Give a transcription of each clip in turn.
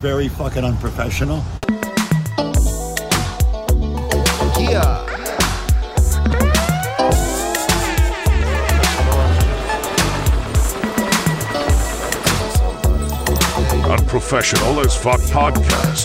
Very fucking unprofessional. Yeah. Unprofessional as fuck podcast.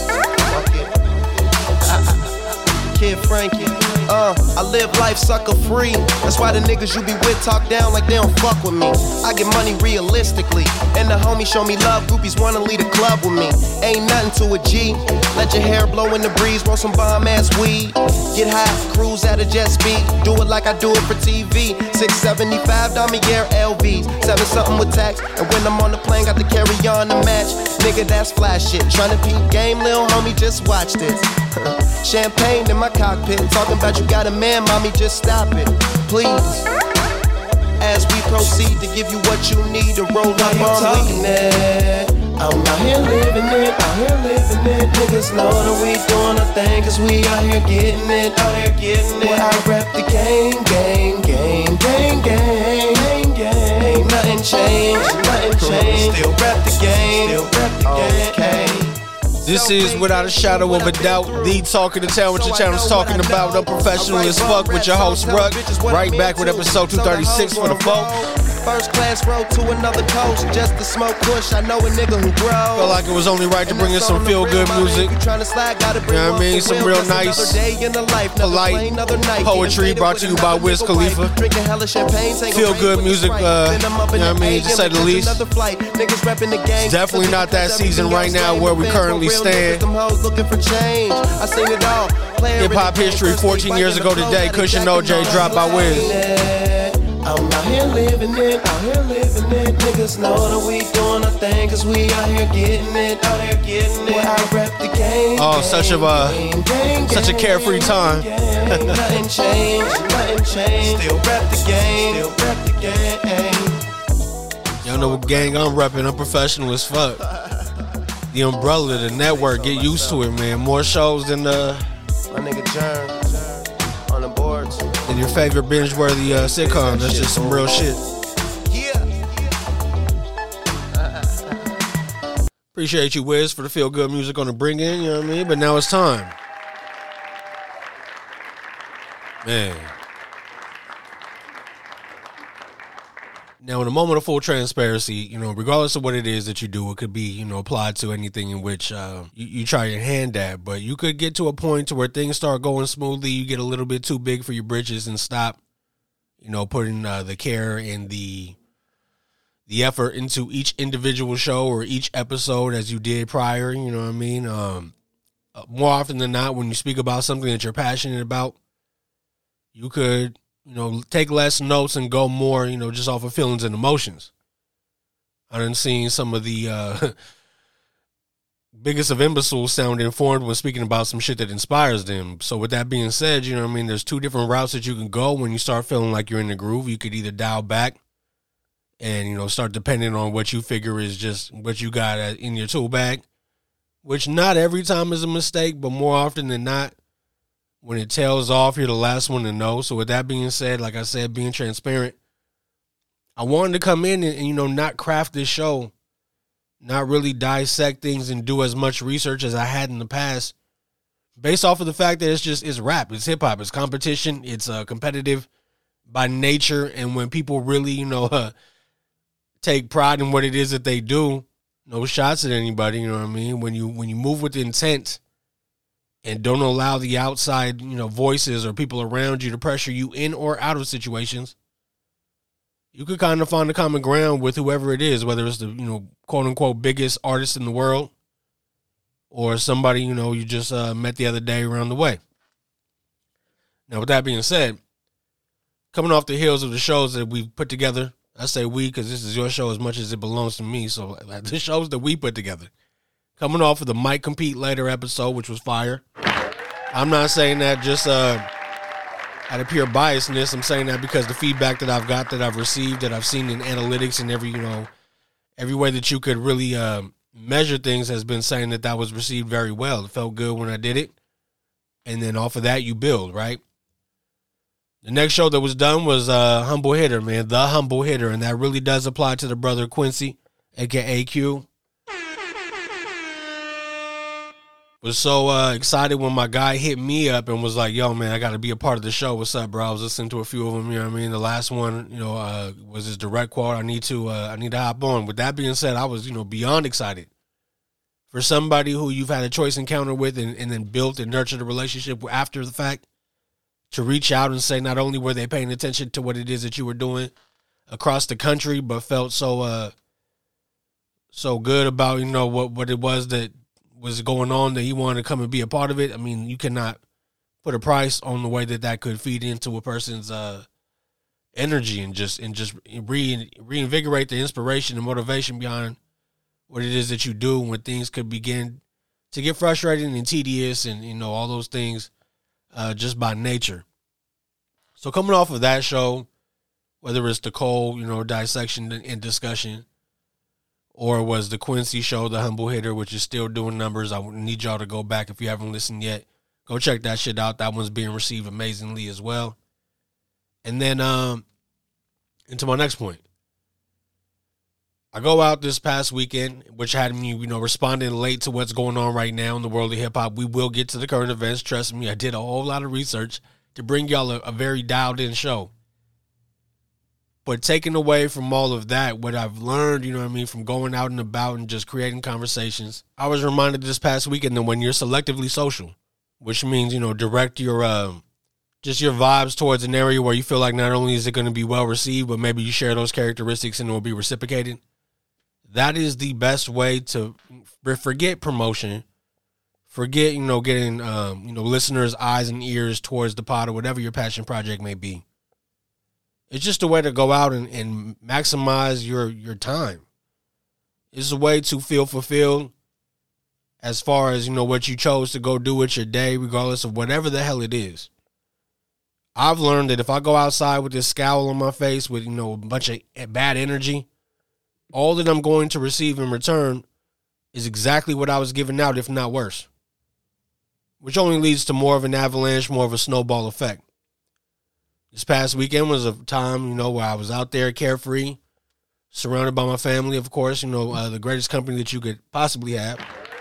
Kid Frankie. I live life sucker free. That's why the niggas you be with talk down like they don't fuck with me. I get money realistically, and the homies show me love. Groupies wanna lead a club with me. Ain't nothing to a G. Let your hair blow in the breeze, roll some bomb ass weed. Get high, cruise at a jet speed. Do it like I do it for TV. 675 Damier LVs, 7 something with tax. And when I'm on the plane, got to carry on the match. Nigga, that's flash shit. Tryna peep game, lil' homie, just watch this. Champagne in my cockpit, talking about you got a man, mommy, just stop it, please. As we proceed to give you what you need to roll up on weekend. I'm out here living it, out here living it. Niggas know that we doing our thing, cause we out here getting it, out here getting it. Well, I rep the gang, gang, gang, gang, gang, gang, gang. Nothing changed, nothing changed. Still rep the game, still rep the game. This is, without a shadow of a doubt, the talk of the town, what your channel's talking about. Unprofessional as fuck with your host, Ruck. Right back with episode 236 for the folk. First class road to another coast, just to smoke push. I know a nigga who grows. Felt like it was only right to bring in some feel-good music. You know what I mean? Some real nice, polite poetry brought to you by Wiz Khalifa. Feel-good music, you know what I mean, to say the least. It's definitely not that season right now where we currently stand. Hip-hop history 14 years ago today, Cushion OJ dropped by Wiz. I'm out here living it, out here living it. Niggas know that we doing our thing, cause we out here getting it, out here getting it. Well, I rep the game. Oh, such a carefree time. Nothing changed, nothing changed. Still rep the game, still rep the game. Y'all know what gang I'm repping, I'm professional as fuck. The umbrella, the network, get used to it, man. More shows than my nigga Jern on the boards. And your favorite binge-worthy sitcom. That's just some real shit. Appreciate you, Wiz, for the feel-good music on the bring in, you know what I mean? But now it's time. Man. Now, in a moment of full transparency, you know, regardless of what it is that you do, it could be, you know, applied to anything in which you try your hand at. But you could get to a point to where things start going smoothly. You get a little bit too big for your britches and stop, you know, putting the care and the effort into each individual show or each episode as you did prior. You know what I mean? More often than not, when you speak about something that you're passionate about, you could, you know, take less notes and go more, you know, just off of feelings and emotions. I done seen some of the biggest of imbeciles sound informed when speaking about some shit that inspires them. So with that being said, you know what I mean, there's two different routes that you can go when you start feeling like you're in the groove. You could either dial back and, you know, start depending on what you figure is just what you got in your tool bag, which not every time is a mistake, but more often than not, when it tails off, you're the last one to know. So with that being said, like I said, being transparent, I wanted to come in and, you know, not craft this show, not really dissect things and do as much research as I had in the past, based off of the fact that it's rap, it's hip hop, it's competition, it's competitive by nature. And when people really, you know, take pride in what it is that they do, no shots at anybody, you know what I mean? When you move with intent and don't allow the outside, you know, voices or people around you to pressure you in or out of situations, you could kind of find a common ground with whoever it is, whether it's the, you know, quote unquote biggest artist in the world or somebody, you know, you just met the other day around the way. Now, with that being said, coming off the heels of the shows that we've put together, I say we because this is your show as much as it belongs to me. So the shows that we put together, coming off of the Might Compete Later episode, which was fire. I'm not saying that just out of pure biasness. I'm saying that because the feedback that I've got, that I've received, that I've seen in analytics and every way that you could really measure things has been saying that was received very well. It felt good when I did it. And then off of that, you build, right? The next show that was done was Humble Hitter, man. The Humble Hitter. And that really does apply to the brother Quincy, a.k.a. Q. was so excited when my guy hit me up and was like, yo, man, I got to be a part of the show. What's up, bro? I was listening to a few of them, you know what I mean? The last one, was his direct quote. I need to hop on. With that being said, I was, beyond excited for somebody who you've had a choice encounter with and then built and nurtured a relationship after the fact to reach out and say not only were they paying attention to what it is that you were doing across the country, but felt so good about, what it was that was going on that he wanted to come and be a part of it. I mean, you cannot put a price on the way that could feed into a person's energy and just reinvigorate the inspiration and motivation behind what it is that you do when things could begin to get frustrating and tedious and, all those things just by nature. So coming off of that show, whether it's the Cole, dissection and discussion, or was the Quincy show, the Humble Hitter, which is still doing numbers. I need y'all to go back if you haven't listened yet. Go check that shit out. That one's being received amazingly as well. And then into my next point. I go out this past weekend, which had me, responding late to what's going on right now in the world of hip-hop. We will get to the current events. Trust me, I did a whole lot of research to bring y'all a very dialed-in show. But taking away from all of that, what I've learned, from going out and about and just creating conversations, I was reminded this past weekend that when you're selectively social, which means, direct your just your vibes towards an area where you feel like not only is it going to be well received, but maybe you share those characteristics and it will be reciprocated. That is the best way to forget promotion, forget, getting, listeners' eyes and ears towards the pod or whatever your passion project may be. It's just a way to go out and maximize your time. It's a way to feel fulfilled as far as, what you chose to go do with your day, regardless of whatever the hell it is. I've learned that if I go outside with this scowl on my face with, a bunch of bad energy, all that I'm going to receive in return is exactly what I was giving out, if not worse. Which only leads to more of an avalanche, more of a snowball effect. This past weekend was a time, where I was out there carefree, surrounded by my family, of course, the greatest company that you could possibly have.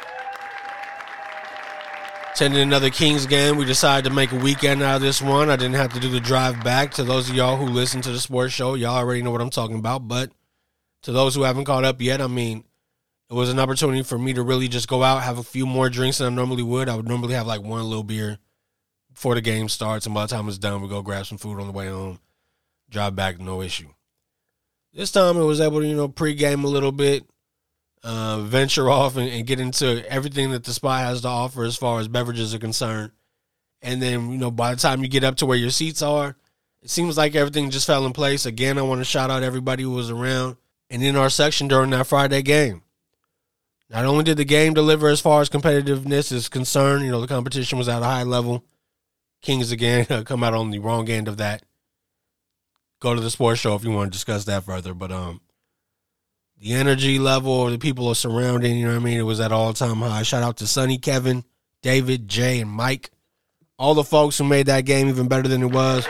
Attending another Kings game. We decided to make a weekend out of this one. I didn't have to do the drive back. To those of y'all who listen to the sports show, y'all already know what I'm talking about. But to those who haven't caught up yet, it was an opportunity for me to really just go out, have a few more drinks than I normally would. I would normally have like one little beer before the game starts, and by the time it's done, we go grab some food on the way home, drive back, no issue. This time I was able to, pregame a little bit, venture off and get into everything that the spot has to offer as far as beverages are concerned. And then, by the time you get up to where your seats are, it seems like everything just fell in place. Again, I want to shout out everybody who was around and in our section during that Friday game. Not only did the game deliver as far as competitiveness is concerned, the competition was at a high level. Kings again come out on the wrong end of that. Go to the sports show if you want to discuss that further. But the energy level of the people are surrounding, it was at all-time high. Shout out to Sonny, Kevin, David, Jay, and Mike. All the folks who made that game even better than it was.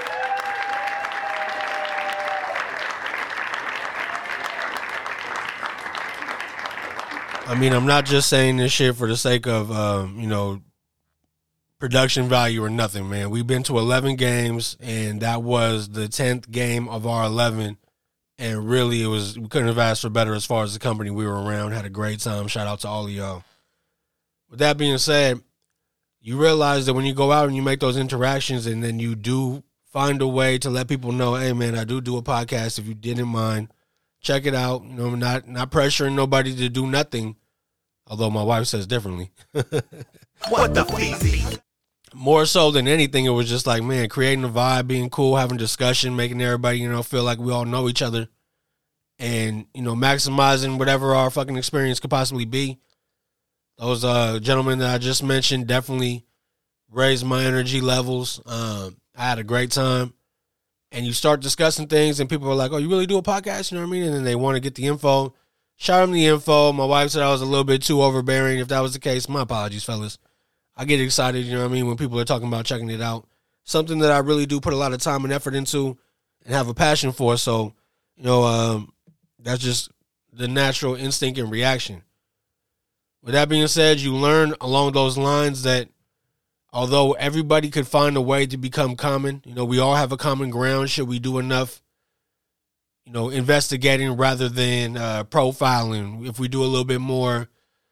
I'm not just saying this shit for the sake of, production value or nothing, man. We've been to 11 games, and that was the 10th game of our 11. And really, we couldn't have asked for better as far as the company we were around. Had a great time. Shout out to all of y'all. With that being said, you realize that when you go out and you make those interactions and then you do find a way to let people know, hey, man, I do a podcast. If you didn't mind, check it out. Not pressuring nobody to do nothing, although my wife says differently. What the feezy? More so than anything, it was just like, man, creating a vibe, being cool, having discussion, making everybody, feel like we all know each other and, maximizing whatever our fucking experience could possibly be. Those gentlemen that I just mentioned definitely raised my energy levels. I had a great time. And you start discussing things and people are like, oh, you really do a podcast? You know what I mean? And then they want to get the info. Shout them the info. My wife said I was a little bit too overbearing. If that was the case, my apologies, fellas. I get excited, when people are talking about checking it out. Something that I really do put a lot of time and effort into and have a passion for. So, that's just the natural instinct and reaction. With that being said, you learn along those lines that although everybody could find a way to become common, we all have a common ground should we do enough, investigating rather than profiling. If we do a little bit more,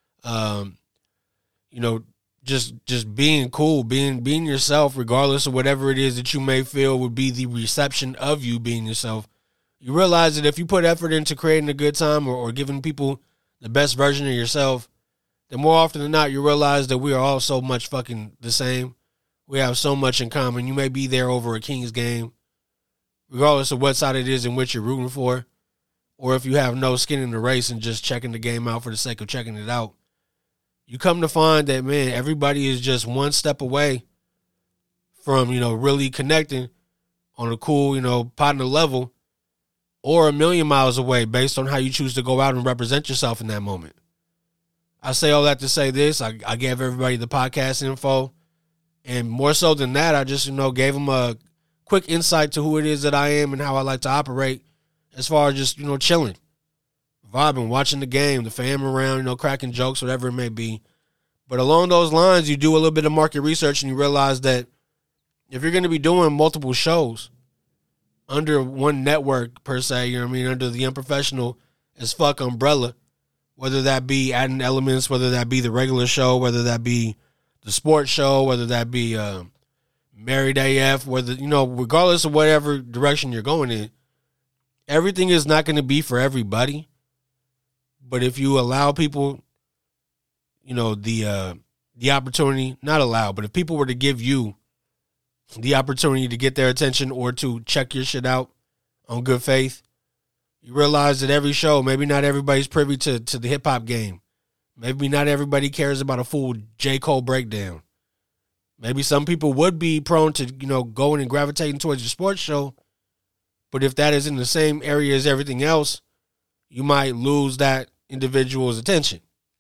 just being cool, being yourself, regardless of whatever it is that you may feel would be the reception of you being yourself. You realize that if you put effort into creating a good time or giving people the best version of yourself, then more often than not, you realize that we are all so much fucking the same. We have so much in common. You may be there over a Kings game, regardless of what side it is in which you're rooting for, or if you have no skin in the race and just checking the game out for the sake of checking it out. You come to find that, man, everybody is just one step away from, really connecting on a cool, partner level, or a million miles away based on how you choose to go out and represent yourself in that moment. I say all that to say this. I gave everybody the podcast info. And more so than that, I just, gave them a quick insight to who it is that I am and how I like to operate as far as just, chilling, vibing, watching the game, the fam around, cracking jokes, whatever it may be. But along those lines, you do a little bit of market research and you realize that if you're going to be doing multiple shows under one network, per se, under the Unprofessional as Fuck umbrella, whether that be adding elements, whether that be the regular show, whether that be the sports show, whether that be Married AF, whether, regardless of whatever direction you're going in, everything is not going to be for everybody. But if you allow people, the opportunity, not allow, but if people were to give you the opportunity to get their attention or to check your shit out on good faith, you realize that every show, maybe not everybody's privy to the hip-hop game. Maybe not everybody cares about a full J. Cole breakdown. Maybe some people would be prone to, going and gravitating towards your sports show. But if that is in the same area as everything else, you might lose that individual's attention.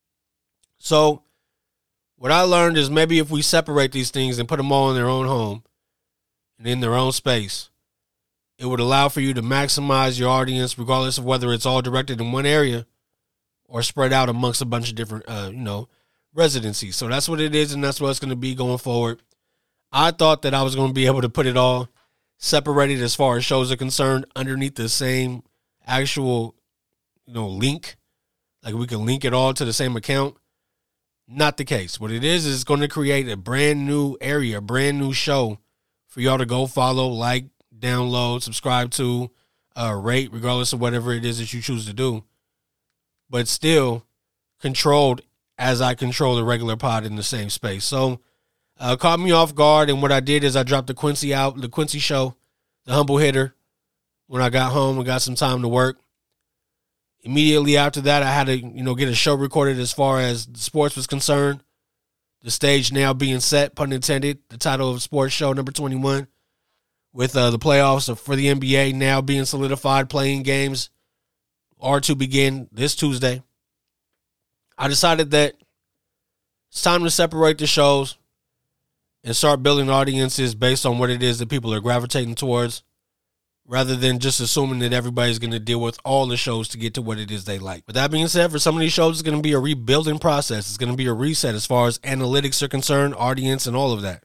So what I learned is maybe if we separate these things and put them all in their own home and in their own space, it would allow for you to maximize your audience regardless of whether it's all directed in one area or spread out amongst a bunch of different, residencies. So that's what it is, and that's what it's going to be going forward. I thought that I was going to be able to put it all separated as far as shows are concerned underneath the same actual, link. Like we can link it all to the same account. Not the case. What it is it's going to create a brand new area, a brand new show for y'all to go follow, like, download, subscribe to, rate, regardless of whatever it is that you choose to do. But still controlled as I control the regular pod in the same space. So caught me off guard, and what I did is I dropped the Quincy show, the Humble Hitter, when I got home and got some time to work. Immediately after that, I had to, get a show recorded as far as sports was concerned. The stage now being set, pun intended, the title of sports show number 21, with the playoffs for the NBA now being solidified, playing games are to begin this Tuesday. I decided that it's time to separate the shows and start building audiences based on what it is that people are gravitating towards, rather than just assuming that everybody's going to deal with all the shows to get to what it is they like. But that being said, for some of these shows, it's going to be a rebuilding process. It's going to be a reset as far as analytics are concerned, audience, and all of that.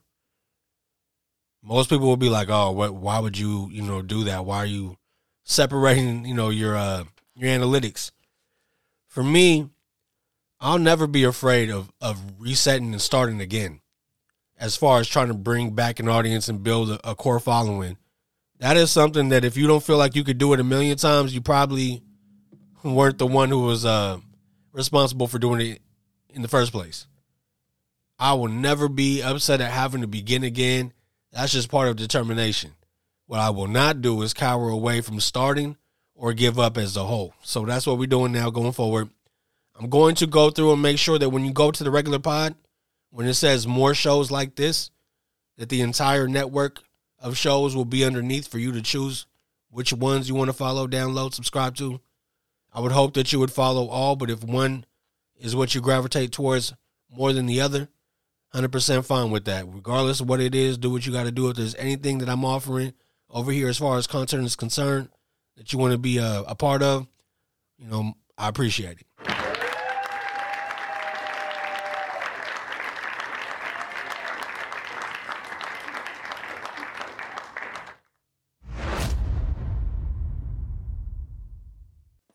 Most people will be like, "Oh, why would you, do that? Why are you separating, your analytics?" For me, I'll never be afraid of resetting and starting again as far as trying to bring back an audience and build a core following. That is something that if you don't feel like you could do it a million times, you probably weren't the one who was responsible for doing it in the first place. I will never be upset at having to begin again. That's just part of determination. What I will not do is cower away from starting or give up as a whole. So that's what we're doing now going forward. I'm going to go through and make sure that when you go to the regular pod, when it says more shows like this, that the entire network of shows will be underneath for you to choose which ones you want to follow, download, subscribe to. I would hope that you would follow all, but if one is what you gravitate towards more than the other, 100% fine with that. Regardless of what it is, do what you got to do. If there's anything that I'm offering over here as far as content is concerned that you want to be a part of, I appreciate it.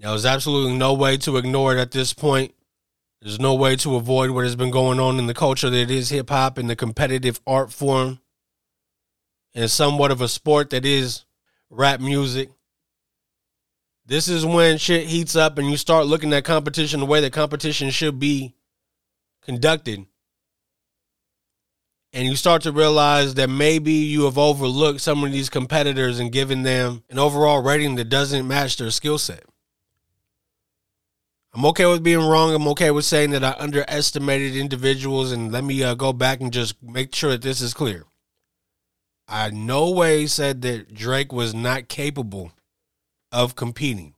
Now, there's absolutely no way to ignore it at this point. There's no way to avoid what has been going on in the culture that is hip-hop and the competitive art form and somewhat of a sport that is rap music. This is when shit heats up and you start looking at competition the way that competition should be conducted. And you start to realize that maybe you have overlooked some of these competitors and given them an overall rating that doesn't match their skill set. I'm okay with being wrong. I'm okay with saying that I underestimated individuals. And let me go back and just make sure that this is clear. I in no way said that Drake was not capable of competing.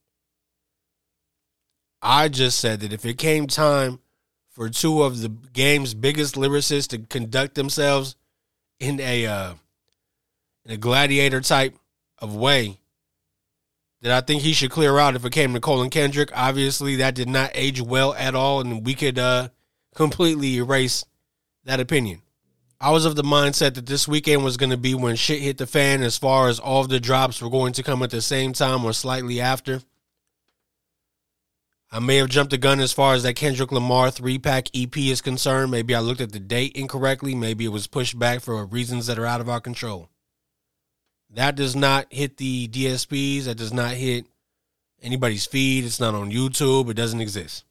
I just said that if it came time for two of the game's biggest lyricists to conduct themselves in a gladiator type of way, that I think he should clear out if it came to Cole and Kendrick. Obviously, that did not age well at all, and we could completely erase that opinion. I was of the mindset that this weekend was going to be when shit hit the fan as far as all of the drops were going to come at the same time or slightly after. I may have jumped the gun as far as that Kendrick Lamar 3-pack EP is concerned. Maybe I looked at the date incorrectly. Maybe it was pushed back for reasons that are out of our control. That does not hit the DSPs. That does not hit anybody's feed. It's not on YouTube. It doesn't exist.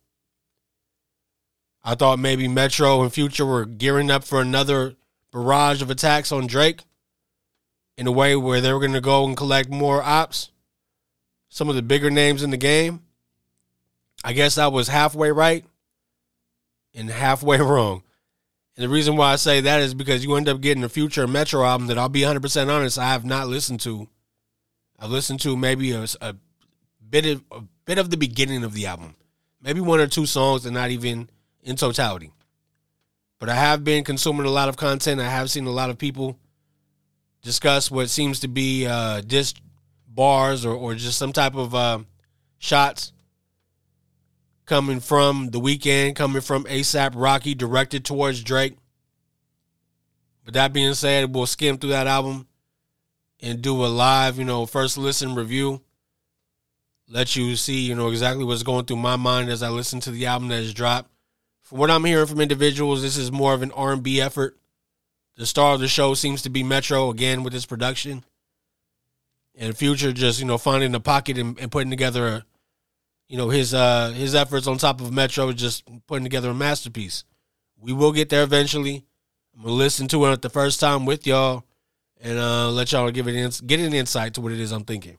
I thought maybe Metro and Future were gearing up for another barrage of attacks on Drake in a way where they were going to go and collect more ops. Some of the bigger names in the game. I guess I was halfway right and halfway wrong. And the reason why I say that is because you end up getting a Future Metro album that I'll be 100% honest, I have not listened to. I've listened to maybe a bit of the beginning of the album. Maybe one or two songs and not even in totality. But I have been consuming a lot of content. I have seen a lot of people discuss what seems to be diss bars or just some type of shots coming from The Weeknd, coming from A$AP Rocky, directed towards Drake. But that being said, we'll skim through that album and do a live, first listen review. Let you see, exactly what's going through my mind as I listen to the album that has dropped. From what I'm hearing from individuals, this is more of an R&B effort. The star of the show seems to be Metro, again, with his production. And Future just, finding a pocket and putting together his efforts on top of Metro, just putting together a masterpiece. We will get there eventually. I'm going to listen to it the first time with y'all and let y'all get an insight to what it is I'm thinking.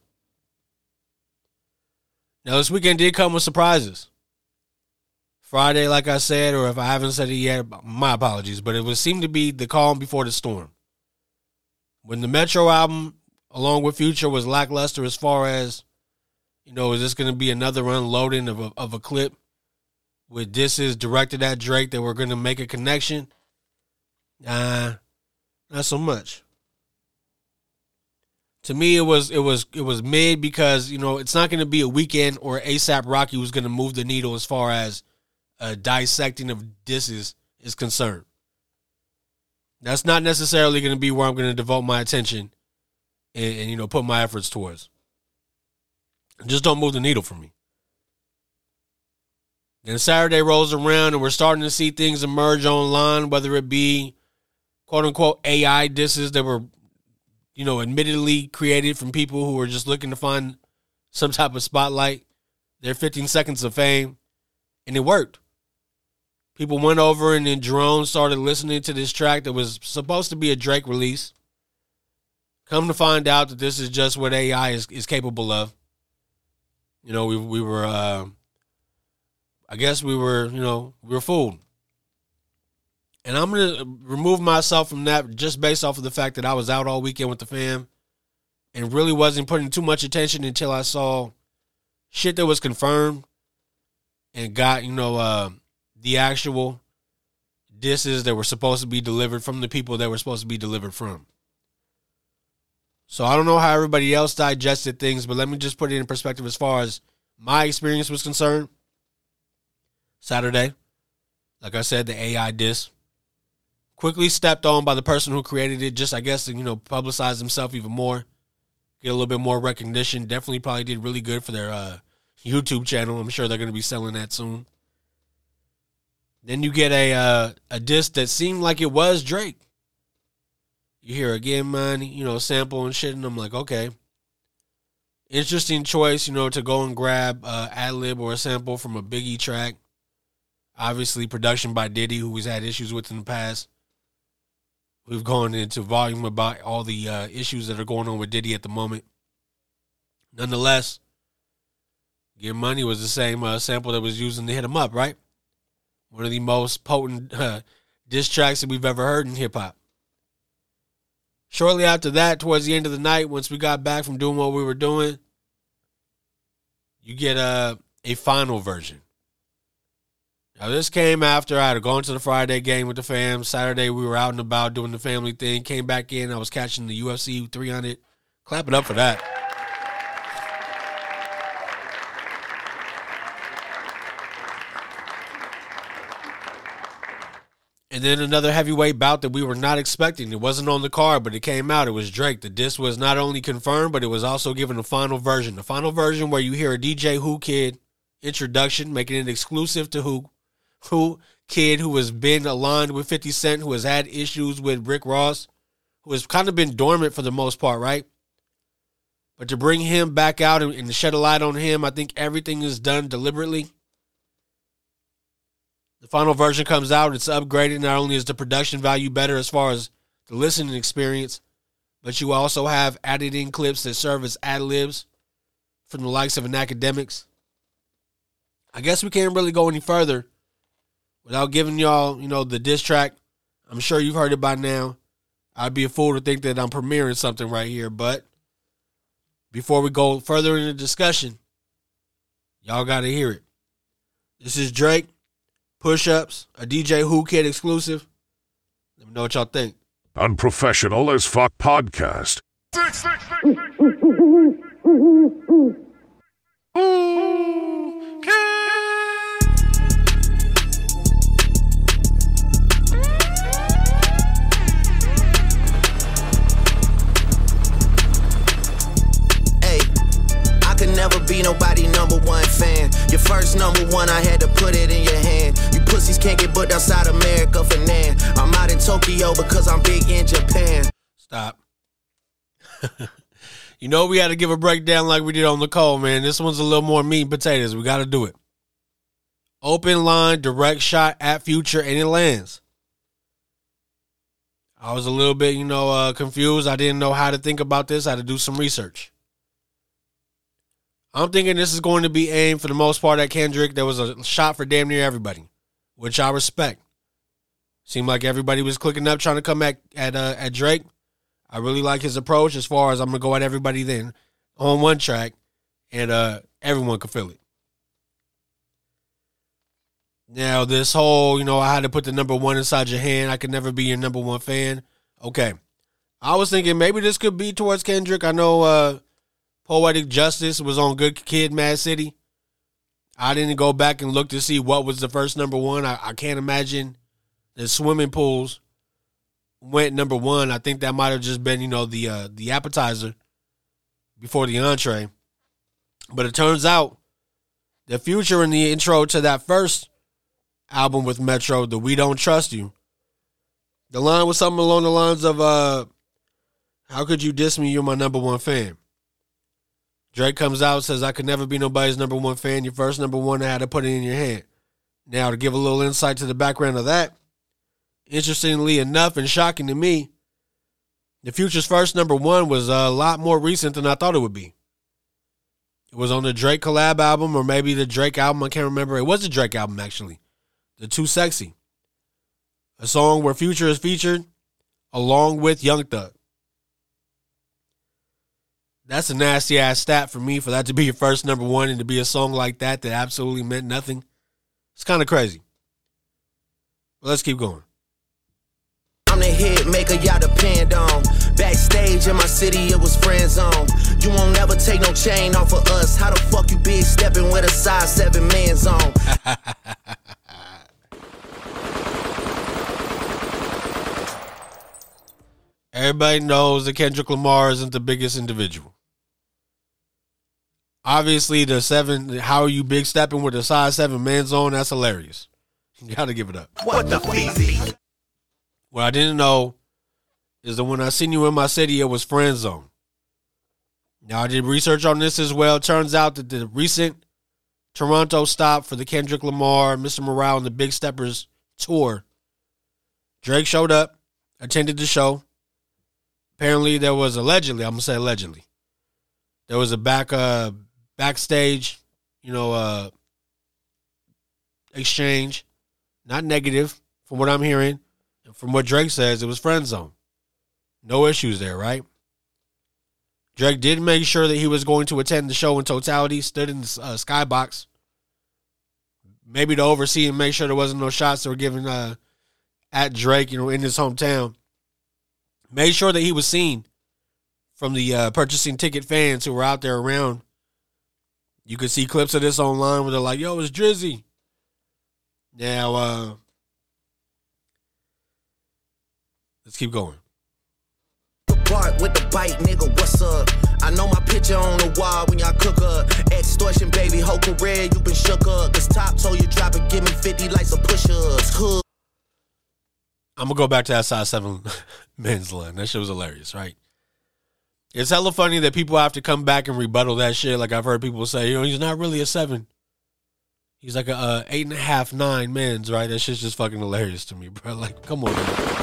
Now, this weekend did come with surprises. Friday, like I said, or if I haven't said it yet, my apologies, but it would seem to be the calm before the storm. When the Metro album, along with Future, was lackluster as far as, is this going to be another unloading of a clip with disses directed at Drake that we're going to make a connection? Not so much. To me, it was mid because, it's not going to be a Weeknd or A$AP Rocky who's going to move the needle as far as dissecting of disses is concerned. That's not necessarily going to be where I'm going to devote my attention and put my efforts towards. Just don't move the needle for me. Then Saturday rolls around and we're starting to see things emerge online, whether it be quote-unquote AI disses that were, admittedly created from people who were just looking to find some type of spotlight, their 15 seconds of fame, and it worked. People went over and then Jerome started listening to this track that was supposed to be a Drake release. Come to find out that this is just what AI is capable of. We were, I guess we were fooled. And I'm going to remove myself from that just based off of the fact that I was out all weekend with the fam and really wasn't putting too much attention until I saw shit that was confirmed and got, the actual disses that were supposed to be delivered from the people that were supposed to be delivered from. So I don't know how everybody else digested things, but let me just put it in perspective as far as my experience was concerned. Saturday, like I said, the AI diss quickly stepped on by the person who created it, just I guess to, publicize himself even more, get a little bit more recognition. Definitely probably did really good for their YouTube channel. I'm sure they're going to be selling that soon. Then you get a disc that seemed like it was Drake. You hear Again Money, sample and shit, and I'm like, okay. Interesting choice, to go and grab ad-lib or a sample from a Biggie track. Obviously, production by Diddy, who he's had issues with in the past. We've gone into volume about all the issues that are going on with Diddy at the moment. Nonetheless, Get Money was the same sample that was used to hit him up, right? One of the most potent diss tracks that we've ever heard in hip-hop. Shortly after that, towards the end of the night, once we got back from doing what we were doing, you get a final version. Now, this came after I had gone to the Friday game with the fam. Saturday, we were out and about doing the family thing. Came back in. I was catching the UFC 300. Clap it up for that. And then another heavyweight bout that we were not expecting. It wasn't on the card, but it came out. It was Drake. The diss was not only confirmed, but it was also given a final version. The final version where you hear a DJ Who Kid introduction, making it exclusive to Who Kid, who has been aligned with 50 Cent, who has had issues with Rick Ross, who has kind of been dormant for the most part, right? But to bring him back out and to shed a light on him, I think everything is done deliberately. The final version comes out. It's upgraded. Not only is the production value better as far as the listening experience, but you also have added in clips that serve as ad-libs from the likes of an Academics. I guess we can't really go any further without giving y'all, the diss track. I'm sure you've heard it by now. I'd be a fool to think that I'm premiering something right here, but before we go further in the discussion, y'all got to hear it. This is Drake. Push-Ups, a DJ Who Kid exclusive. Let me know what y'all think. Unprofessional as Fuck Podcast. Never be nobody number one fan. Your first number one, I had to put it in your hand. You pussies can't get booked outside America for Nan. I'm out in Tokyo because I'm big in Japan. Stop. We had to give a breakdown like we did on Nicole, man. This one's a little more meat and potatoes. We got to do it. Open line, direct shot at Future, and it lands. I was a little bit, confused. I didn't know how to think about this. I had to do some research. I'm thinking this is going to be aimed for the most part at Kendrick. There was a shot for damn near everybody, which I respect. Seemed like everybody was clicking up trying to come at Drake. I really like his approach as far as I'm going to go at everybody then on one track, and everyone could feel it. Now, this whole, I had to put the number one inside your hand. I could never be your number one fan. Okay. I was thinking maybe this could be towards Kendrick. I know Poetic Justice was on Good Kid, Mad City. I didn't go back and look to see what was the first number one. I can't imagine that Swimming Pools went number one. I think that might have just been, the appetizer before the entree. But it turns out the Future in the intro to that first album with Metro, the We Don't Trust You, the line was something along the lines of, how could you diss me? You're my number one fan. Drake comes out, says, I could never be nobody's number one fan. Your first number one, I had to put it in your hand. Now, to give a little insight to the background of that, interestingly enough and shocking to me, the Future's first number one was a lot more recent than I thought it would be. It was on the Drake collab album or maybe the Drake album. I can't remember. It was the Drake album, actually. The Too Sexy. A song where Future is featured along with Young Thug. That's a nasty ass stat for me, for that to be your first number one and to be a song like that absolutely meant nothing. It's kind of crazy. But let's keep going. I'm the hit maker y'all depend on. Backstage in my city, it was friend zone. You won't never take no chain off of us. How the fuck you big stepping with a size 7 man zone? Everybody knows that Kendrick Lamar isn't the biggest individual. Obviously, the 7, how are you big stepping with the size 7 man zone? That's hilarious. You got to give it up. What the feezy? What I didn't know is that when I seen you in my city, it was friend zone. Now, I did research on this as well. Turns out that the recent Toronto stop for the Kendrick Lamar, Mr. Morale, and the Big Steppers tour, Drake showed up, attended the show. Apparently, there was allegedly, I'm going to say allegedly, there was a backstage, exchange. Not negative, from what I'm hearing. From what Drake says, it was friend zone. No issues there, right? Drake did make sure that he was going to attend the show in totality, stood in the skybox, maybe to oversee and make sure there wasn't no shots that were given at Drake, in his hometown. Made sure that he was seen from the purchasing ticket fans who were out there around. You could see clips of this online where they're like, yo, it's Drizzy. Now, let's keep going. Bart with the bite, nigga, what's up? I know my picture on the wall when y'all cook up. Extortion, baby, whole career, you been shook up. Cause Top told you drop it, give me 50 likes of push-ups. Hood. I'm going to go back to that size 7 men's line. That shit was hilarious, right? It's hella funny that people have to come back and rebuttal that shit. Like I've heard people say, he's not really a 7. He's like a 8.5, 9 men's, right? That shit's just fucking hilarious to me, bro. Like, come on, man.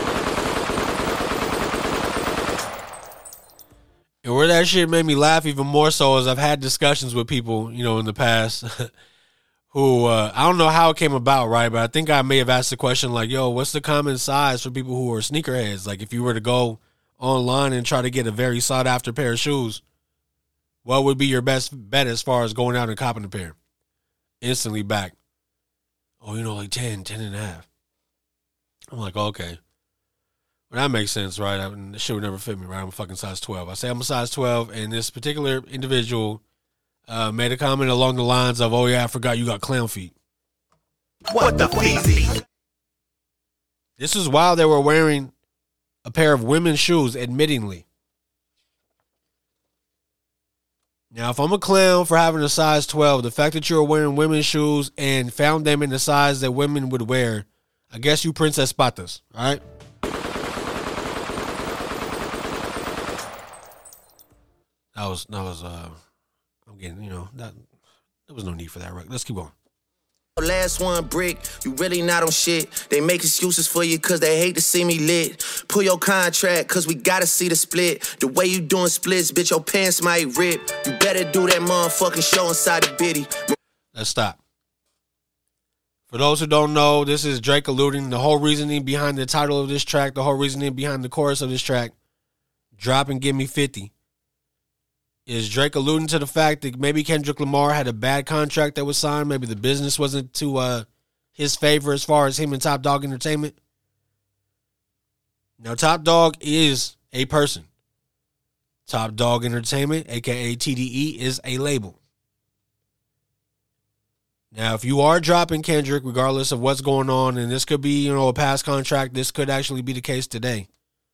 And where that shit made me laugh even more so is I've had discussions with people, in the past who, I don't know how it came about, right? But I think I may have asked the question like, yo, what's the common size for people who are sneakerheads? Like if you were to go online and try to get a very sought after pair of shoes, what would be your best bet as far as going out and copping a pair? Instantly back. Oh, like 10 and a half. I'm like, oh, okay. Well, that makes sense, right? The shit would never fit me, right? I'm a fucking size 12. I say I'm a size 12, and this particular individual made a comment along the lines of, oh, yeah, I forgot you got clown feet. What the feezy? This is while they were wearing a pair of women's shoes, admittingly. Now, if I'm a clown for having a size 12, the fact that you're wearing women's shoes and found them in the size that women would wear, I guess you Princess Patas, all right? That was I'm getting, there was no need for that, right? Let's keep going. Last one brick, you really not on shit. They make excuses for you cause they hate to see me lit. Pull your contract cause we gotta see the split. The way you doing splits, bitch, your pants might rip. You better do that motherfucking show inside the bitty. Let's stop. For those who don't know, this is Drake alluding. The whole reasoning behind the title of this track, the whole reasoning behind the chorus of this track, Drop and Give Me 50, is Drake alluding to the fact that maybe Kendrick Lamar had a bad contract that was signed. Maybe the business wasn't to his favor as far as him and Top Dog Entertainment. Now, Top Dog is a person. Top Dog Entertainment, a.k.a. TDE, is a label. Now, if you are dropping Kendrick, regardless of what's going on, and this could be, a past contract, this could actually be the case today.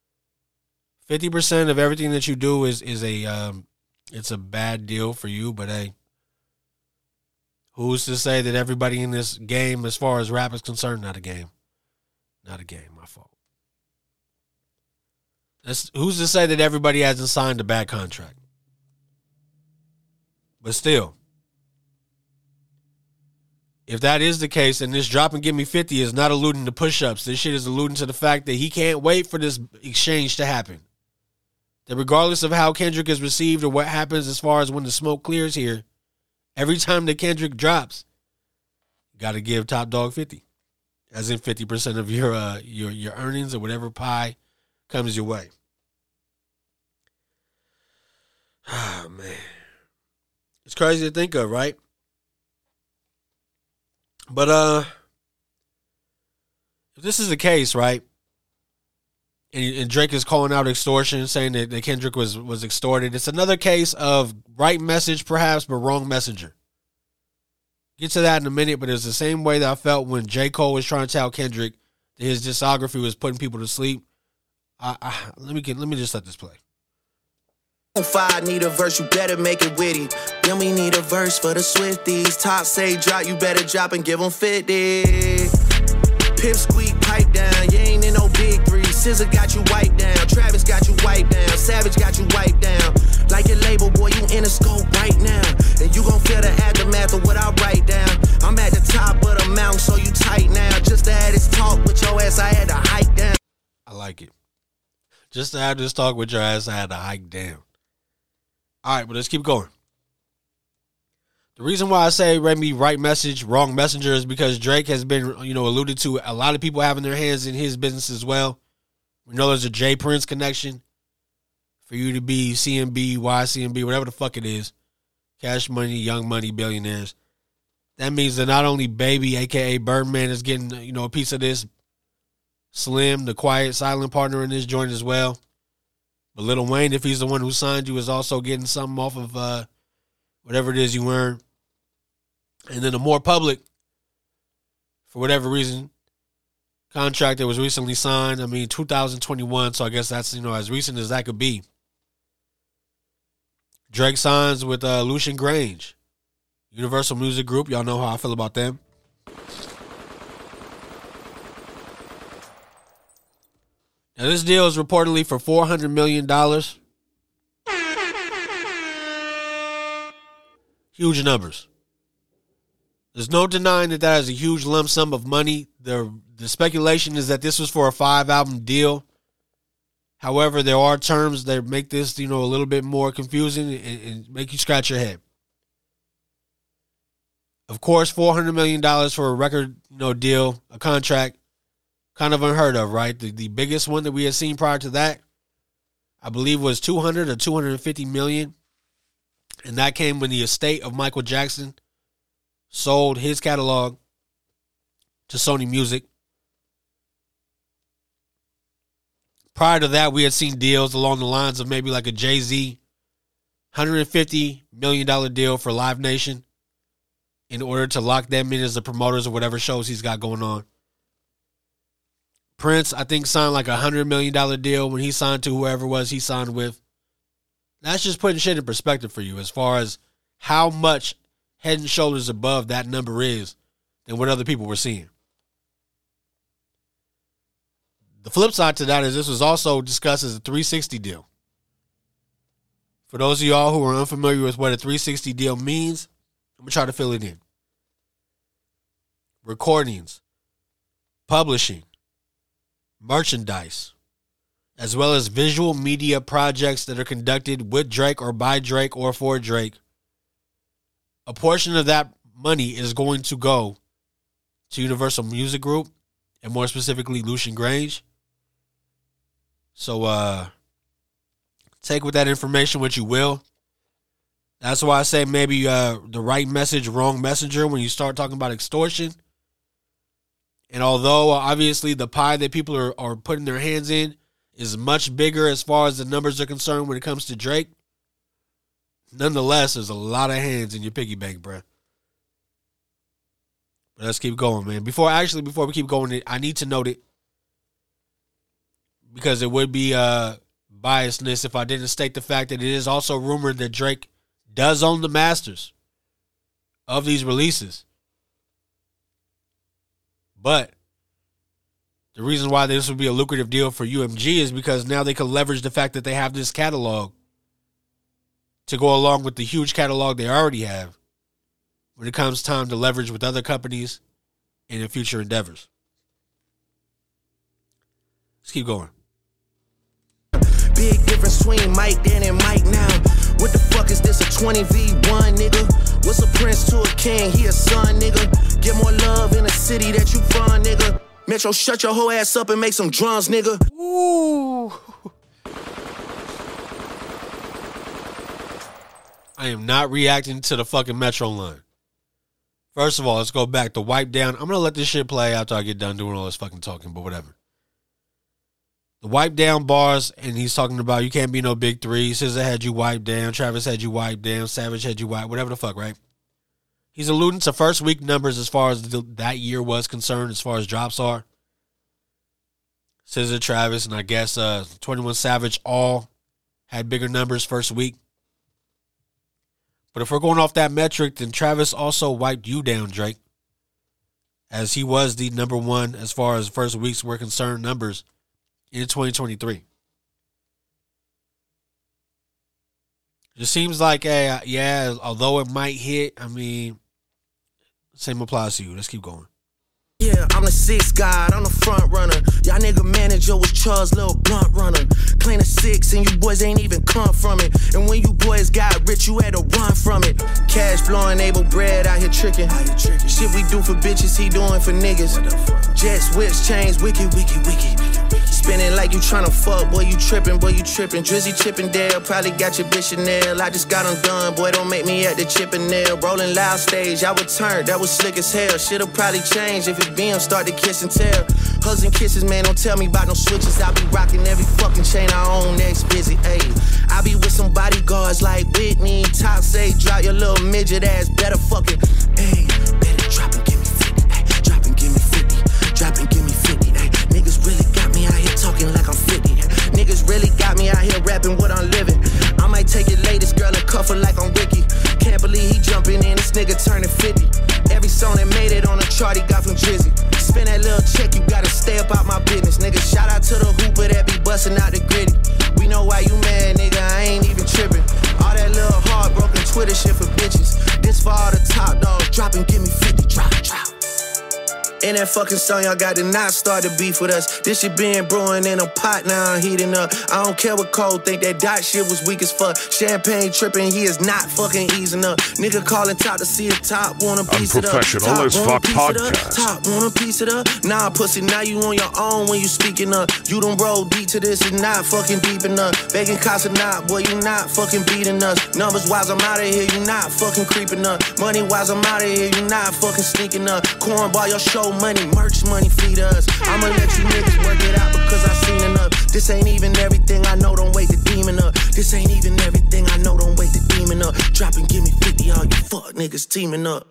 50% of everything that you do is it's a bad deal for you, but hey, who's to say that everybody in this game, as far as rap is concerned, not a game, my fault. Who's to say that everybody hasn't signed a bad contract? But still, if that is the case, then this Drop and Give Me 50 is not alluding to push-ups. This shit is alluding to the fact that he can't wait for this exchange to happen. That regardless of how Kendrick is received or what happens as far as when the smoke clears here, every time that Kendrick drops, you got to give Top Dog 50. As in 50% of your earnings or whatever pie comes your way. Ah, man. It's crazy to think of, right? But if this is the case, right, and Drake is calling out extortion, saying that Kendrick was extorted, it's another case of right message perhaps, but wrong messenger. Get to that in a minute, but it's the same way that I felt when J. Cole was trying to tell Kendrick that his discography was putting people to sleep. Let me just let this play. If I need a verse, you better make it witty. Then we need a verse for the Swifties. Top say drop, you better drop and give them 50. Pip squeak, pipe down, you ain't in no big three. SZA got you wiped down, Travis got you wiped down, Savage got you wiped down. Like your label, boy, you in the scope right now. And you gon' feel the aftermath of what I write down. I'm at the top of the mountain, so you tight now. Just to have this talk with your ass, I had to hike down. I like it. Just to have this talk with your ass, I had to hike down. All right, but let's keep going. The reason why I say Remy right message, wrong messenger is because Drake has been, alluded to a lot of people having their hands in his business as well. We know there's a J Prince connection for you to be CMB, YCMB, whatever the fuck it is. Cash Money, Young Money, Billionaires. That means that not only Baby, a.k.a. Birdman, is getting, a piece of this. Slim, the quiet, silent partner in this joint as well. But Lil Wayne, if he's the one who signed you, is also getting something off of whatever it is you earn. And then the more public, for whatever reason, contract that was recently signed, 2021, so I guess that's, as recent as that could be. Drake signs with Lucian Grange, Universal Music Group. Y'all know how I feel about them. Now, this deal is reportedly for $400 million. Huge numbers. There's no denying that is a huge lump sum of money. The speculation is that this was for a 5-album deal. However, there are terms that make this, a little bit more confusing and make you scratch your head. Of course, $400 million for a record, deal, a contract, kind of unheard of, right? The biggest one that we had seen prior to that, I believe, was $200 or $250 million. And that came when the estate of Michael Jackson sold his catalog to Sony Music. Prior to that, we had seen deals along the lines of maybe like a Jay-Z $150 million deal for Live Nation in order to lock them in as the promoters of whatever shows he's got going on. Prince, I think, signed like a $100 million deal when he signed to whoever it was he signed with. That's just putting shit in perspective for you as far as how much head and shoulders above that number is than what other people were seeing. The flip side to that is this was also discussed as a 360 deal. For those of y'all who are unfamiliar with what a 360 deal means, I'm going to try to fill it in. Recordings, publishing, merchandise, as well as visual media projects that are conducted with Drake or by Drake or for Drake. A portion of that money is going to go to Universal Music Group, and more specifically Lucian Grange. So take with that information what you will. That's why I say maybe the right message, wrong messenger when you start talking about extortion. And although obviously the pie that people are putting their hands in is much bigger as far as the numbers are concerned when it comes to Drake, nonetheless, there's a lot of hands in your piggy bank, bruh. But let's keep going, man. Before we keep going, I need to note it because it would be biasness if I didn't state the fact that it is also rumored that Drake does own the masters of these releases. But the reason why this would be a lucrative deal for UMG is because now they can leverage the fact that they have this catalog to go along with the huge catalog they already have when it comes time to leverage with other companies and in future endeavors. Let's keep going. Big difference between Mike then and Mike now. What the fuck is this, a 20v1, nigga? What's a prince to a king? He a son, nigga. Get more love in the city that you from, nigga. Metro, shut your whole ass up and make some drums, nigga. Ooh. I am not reacting to the fucking Metro line. First of all, let's go back to Wipe Down. I'm going to let this shit play after I get done doing all this fucking talking, but whatever. The Wipe Down bars, and he's talking about you can't be no big three. SZA had you wiped down. Travis had you wiped down. Savage had you wiped, whatever the fuck, right? He's alluding to first week numbers as far as that year was concerned, as far as drops are. SZA, Travis, and I guess 21 Savage all had bigger numbers first week. But if we're going off that metric, then Travis also wiped you down, Drake, as he was the number one as far as first weeks were concerned numbers in 2023. It seems like, yeah, although it might hit, I mean, same applies to you. Let's keep going. Yeah, I'm the sixth guy, I'm the front runner. Y'all nigga manager was Charles' little blunt runner. Clean a six and you boys ain't even come from it. And when you boys got rich, you had to run from it. Cash blowing, able bread out here tricking. Shit we do for bitches, he doing for niggas. Jets, whips, chains, wicked. Spinning like you tryna fuck, boy, you trippin'. Drizzy Chippendale, probably got your bitch Chanel. I just got undone, boy, don't make me at the Chippendale. Rolling loud stage, I would turn, that was slick as hell. Shit'll probably change if it BM start to kiss and tell. Hugs and kisses, man, don't tell me about no switches. I be rocking every fucking chain I own, next busy, ayy. I be with some bodyguards like Whitney. Top say, drop your little midget ass, better fucking, ayy. Better drop and give me 50, ayy. Drop and give me 50, drop and give me 50, ayy. Niggas really got me out here talking like I'm 50. Niggas really got me out here rapping what I'm living. I might take your latest girl and cuff her like I'm Ricky. Can't believe he jumping in, this nigga turning 50. Every song that made it on the chart he got from Drizzy. Spend that little check, you gotta stay up out my business. Nigga, shout out to the hooper that be busting out the gritty. We know why you mad, nigga, I ain't even tripping. All that little heartbroken Twitter shit for bitches. This for all the top dogs, drop and give me 50, drop. In that fucking song, y'all got to not start the beef with us. This shit been brewing in a pot, now I'm heating up. I don't care what Cole think, that dot shit was weak as fuck. Champagne tripping, he is not fucking easing up. Nigga calling top to see a top, want a piece of it up. Unprofessional as fuck podcast. Top, want a piece of it up. Nah, pussy, now you on your own when you speaking up. You done roll deep to this, and not fucking deep enough. Begging Casa not, boy, you not fucking beating us. Numbers wise, I'm out of here, you not fucking creeping up. Money wise, I'm out of here, you not fucking sneaking up. Cornball, your show money, merch money, feed us. I'ma let you niggas work it out because I seen enough. This ain't even everything I know, don't wait the demon up. This ain't even everything I know, don't wait the demon up. Drop and give me 50, all you fuck niggas teaming up.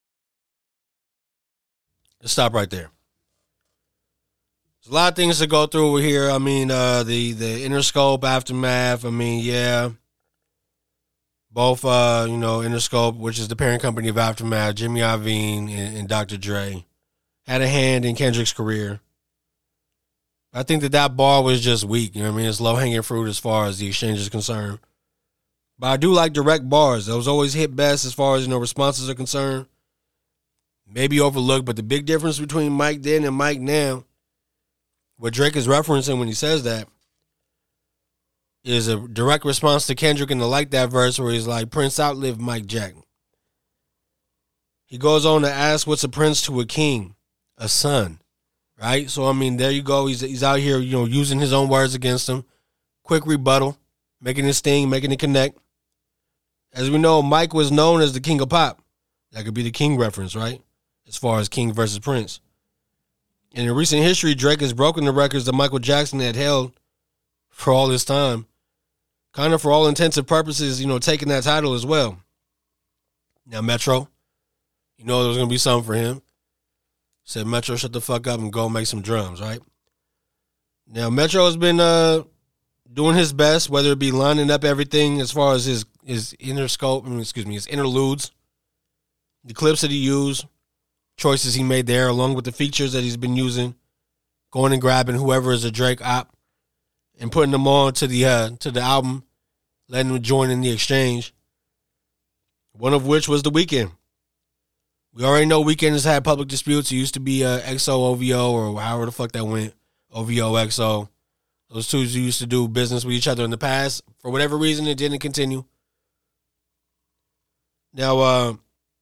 Let's stop right there. There's a lot of things to go through here. I mean, the Interscope aftermath. I mean, yeah. Both, Interscope, which is the parent company of Aftermath, Jimmy Iovine and Dr. Dre, had a hand in Kendrick's career. I think that bar was just weak. You know what I mean? It's low-hanging fruit as far as the exchange is concerned. But I do like direct bars. Those always hit best as far as, responses are concerned. Maybe overlooked, but the big difference between Mike then and Mike now, what Drake is referencing when he says that, is a direct response to Kendrick in the Like That verse where he's like, Prince outlived Mike Jack. He goes on to ask, what's a prince to a king? A son, right? So, I mean, there you go. He's out here, using his own words against him. Quick rebuttal, making it sting, making it connect. As we know, Mike was known as the king of pop. That could be the King reference, right? As far as King versus Prince. And in recent history, Drake has broken the records that Michael Jackson had held for all this time. Kind of for all intents and purposes, taking that title as well. Now, Metro, there was going to be something for him. Said, Metro, shut the fuck up and go make some drums, right? Now, Metro has been doing his best, whether it be lining up everything as far as his his interludes, the clips that he used, choices he made there, along with the features that he's been using, going and grabbing whoever is a Drake op and putting them on to the album, letting them join in the exchange. One of which was The Weeknd. We already know Weeknd has had public disputes. It used to be XO OVO or however the fuck that went, OVO XO. Those two used to do business with each other in the past. For whatever reason, it didn't continue. Now,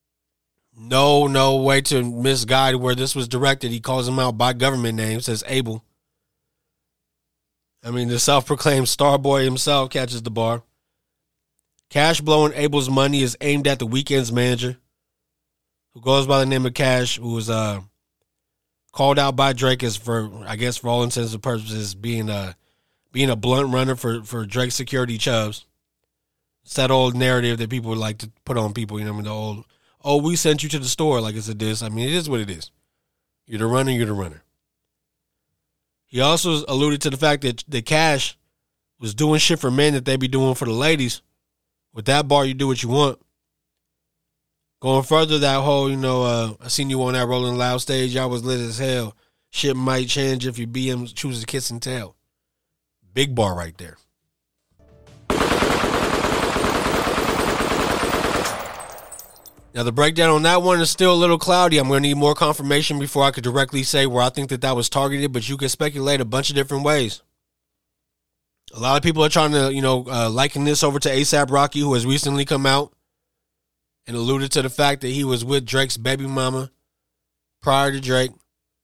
no way to misguide where this was directed. He calls him out by government name, says Abel. I mean, the self-proclaimed star boy himself catches the bar. Cash blowing Abel's money is aimed at The Weeknd's manager, who goes by the name of Cash, who was called out by Drake as for all intents and purposes being a blunt runner for Drake's security chubs. It's that old narrative that people like to put on people, the old, we sent you to the store like it's a diss. I mean, it is what it is. You're the runner. He also alluded to the fact that Cash was doing shit for men that they be doing for the ladies. With that bar, you do what you want. Going further, that whole, I seen you on that Rolling Loud stage. I was lit as hell. Shit might change if your BM chooses to kiss and tell. Big bar right there. Now, the breakdown on that one is still a little cloudy. I'm going to need more confirmation before I could directly say where I think that was targeted, but you can speculate a bunch of different ways. A lot of people are trying to, liken this over to A$AP Rocky, who has recently come out and alluded to the fact that he was with Drake's baby mama prior to Drake.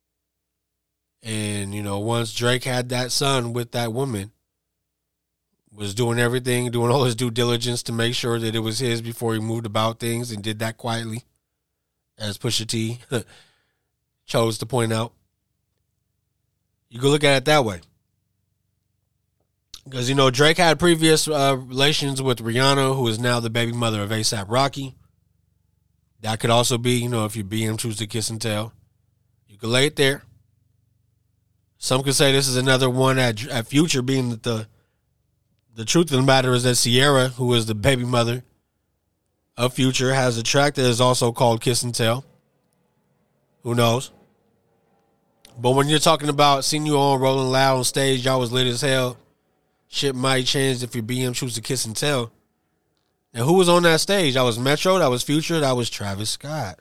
And, once Drake had that son with that woman, was doing everything, doing all his due diligence to make sure that it was his before he moved about things, and did that quietly, as Pusha T chose to point out. You can look at it that way. Because, Drake had previous relations with Rihanna, who is now the baby mother of A$AP Rocky. That could also be, if your BM chooses to kiss and tell. You could lay it there. Some could say this is another one at Future, being that the truth of the matter is that Ciara, who is the baby mother of Future, has a track that is also called Kiss and Tell. Who knows? But when you're talking about seeing you on Rolling Loud on stage, y'all was lit as hell. Shit might change if your BM chooses to kiss and tell. Now, who was on that stage? That was Metro, that was Future, that was Travis Scott.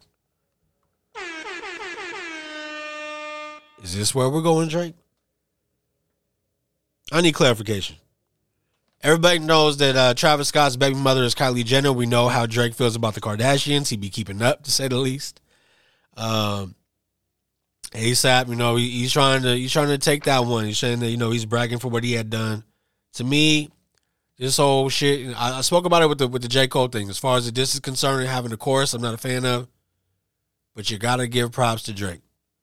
Is this where we're going, Drake? I need clarification. Everybody knows that Travis Scott's baby mother is Kylie Jenner. We know how Drake feels about the Kardashians. He be keeping up, to say the least. A$AP, he's trying to take that one. He's saying that, he's bragging for what he had done. To me, this whole shit, I spoke about it with the J. Cole thing. As far as the diss is concerned and having the chorus, I'm not a fan of. But you got to give props to Drake.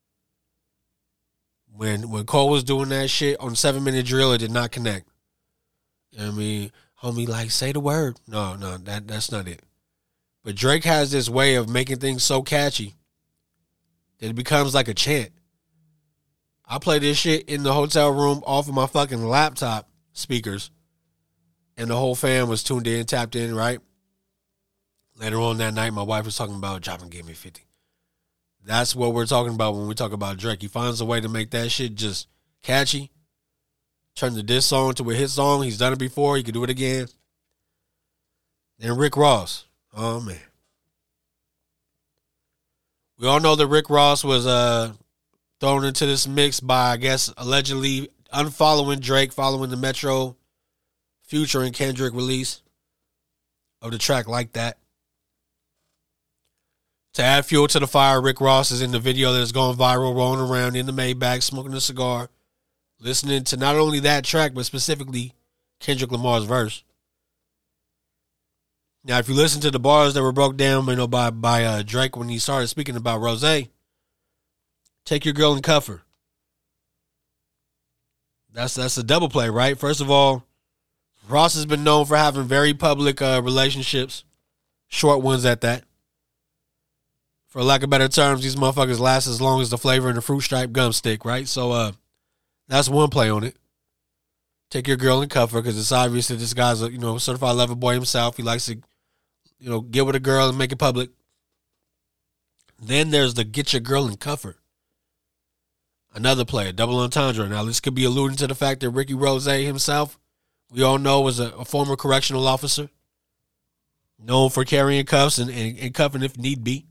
When Cole was doing that shit on 7 Minute Drill, it did not connect. I mean, homie, say the word. No, that's not it. But Drake has this way of making things so catchy that it becomes like a chant. I play this shit in the hotel room off of my fucking laptop speakers, and the whole fam was tuned in, tapped in, right? Later on that night, my wife was talking about dropping Give Me 50. That's what we're talking about when we talk about Drake. He finds a way to make that shit just catchy. Turn the diss song into a hit song. He's done it before. He could do it again. Then Rick Ross. Oh, man. We all know that Rick Ross was thrown into this mix by, I guess, allegedly unfollowing Drake, following the Metro, Future, and Kendrick release of the track Like That. To add fuel to the fire, Rick Ross is in the video that is going viral, rolling around in the Maybach, smoking a cigar, listening to not only that track, but specifically Kendrick Lamar's verse. Now, if you listen to the bars that were broke down, by Drake when he started speaking about Rose, take your girl and cuff her. That's a double play, right? First of all, Ross has been known for having very public relationships, short ones at that. For lack of better terms, these motherfuckers last as long as the flavor in the fruit stripe gum stick, right? So that's one play on it. Take your girl and cuff her, because it's obvious that this guy's a certified lover boy himself. He likes to get with a girl and make it public. Then there's the get your girl and cuff her. Another play, a double entendre. Now, this could be alluding to the fact that Ricky Rose himself, we all know, was a former correctional officer, known for carrying cuffs and cuffing if need be.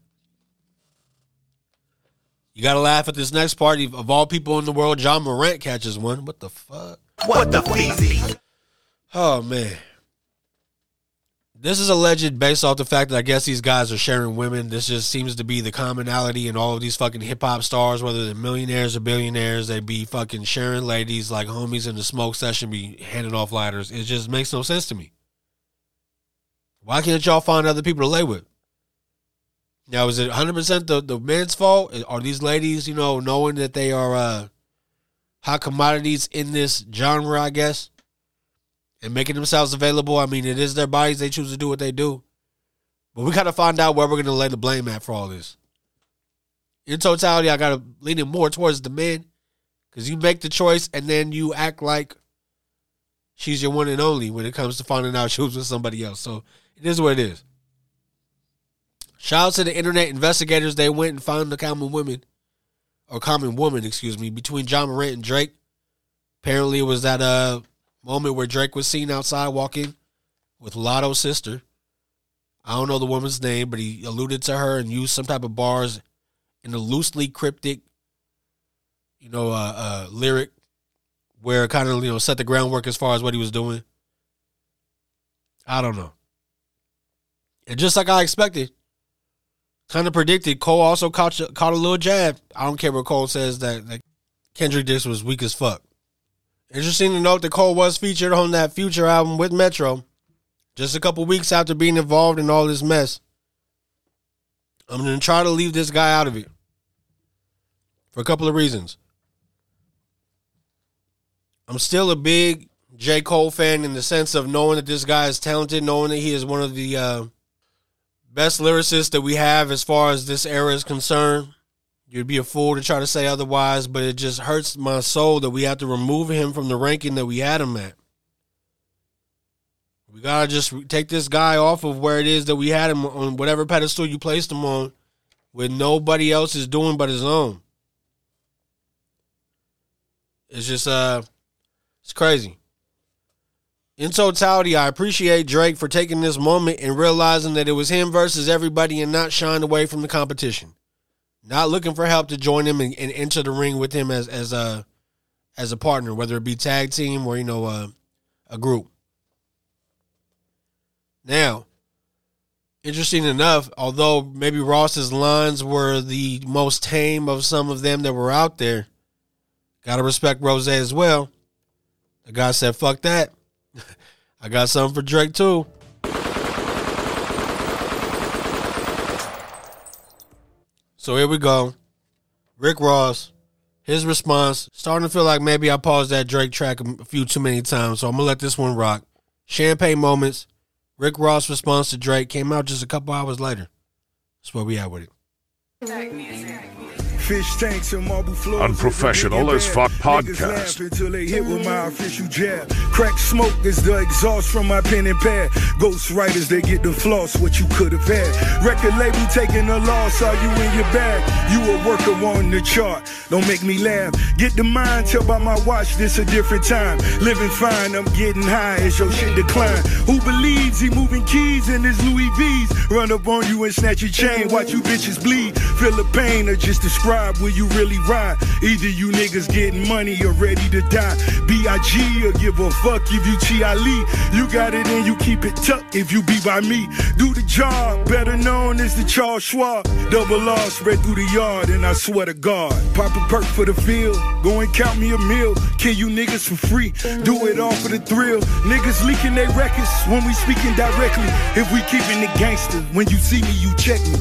You got to laugh at this next part. Of all people in the world, John Morant catches one. What the fuck? What the feezy? Oh, man. This is alleged based off the fact that I guess these guys are sharing women. This just seems to be the commonality in all of these fucking hip-hop stars, whether they're millionaires or billionaires. They be fucking sharing ladies like homies in the smoke session, be handing off lighters. It just makes no sense to me. Why can't y'all find other people to lay with? Now, is it 100% the men's fault? Are these ladies, knowing that they are hot commodities in this genre, I guess, and making themselves available? I mean, it is their bodies. They choose to do what they do. But we got to find out where we're going to lay the blame at for all this. In totality, I got to lean it more towards the men, because you make the choice and then you act like she's your one and only when it comes to finding out she was with somebody else. So it is what it is. Shout out to the internet investigators. They went and found the common woman, between John Morant and Drake. Apparently, it was that moment where Drake was seen outside walking with Lotto's sister. I don't know the woman's name, but he alluded to her and used some type of bars in a loosely cryptic, lyric where it kind of, set the groundwork as far as what he was doing. I don't know. And just like I expected, kind of predicted, Cole also caught a little jab. I don't care what Cole says that Kendrick Dix was weak as fuck. Interesting to note that Cole was featured on that Future album with Metro just a couple weeks after being involved in all this mess. I'm going to try to leave this guy out of it for a couple of reasons. I'm still a big J. Cole fan in the sense of knowing that this guy is talented, knowing that he is one of the best lyricists that we have as far as this era is concerned. You'd be a fool to try to say otherwise, but it just hurts my soul that we have to remove him from the ranking that we had him at. We got to just take this guy off of where it is that we had him on, whatever pedestal you placed him on, with nobody else is doing but his own. It's just, it's crazy. In totality, I appreciate Drake for taking this moment and realizing that it was him versus everybody and not shying away from the competition. Not looking for help to join him and enter the ring with him as a partner, whether it be tag team or, a group. Now, interesting enough, although maybe Ross's lines were the most tame of some of them that were out there, gotta respect Rose as well. The guy said, fuck that. I got something for Drake too. So here we go. Rick Ross, his response, starting to feel like maybe I paused that Drake track a few too many times, so I'm going to let this one rock. Champagne Moments, Rick Ross' response to Drake came out just a couple hours later. That's where we at with it. Fish tanks and marble floors. Unprofessional as fuck podcast. Until they hit with my official jab. Crack smoke is the exhaust from my pen and pad. Ghost writers, they get the floss, what you could have had. Record label taking a loss, are you in your bag? You a worker on the chart, don't make me laugh. Get the mind, tell by my watch, this a different time. Living fine, I'm getting high as your shit decline. Who believes he moving keys in his Louis V's? Run up on you and snatch your chain, watch you bitches bleed. Feel the pain or just describe where you really ride. Either you niggas getting money or ready to die. B.I.G. or give a fuck if you Chi-Ali. You got it and you keep it tucked if you be by me. Do the job, better known as the Charles Schwab. Double R spread through the yard and I swear to God. Pop a perk for the field, go and count me a meal. Kill you niggas for free, do it all for the thrill. Niggas leaking their records when we speaking directly. If we keeping it gangster, when you see me you check me.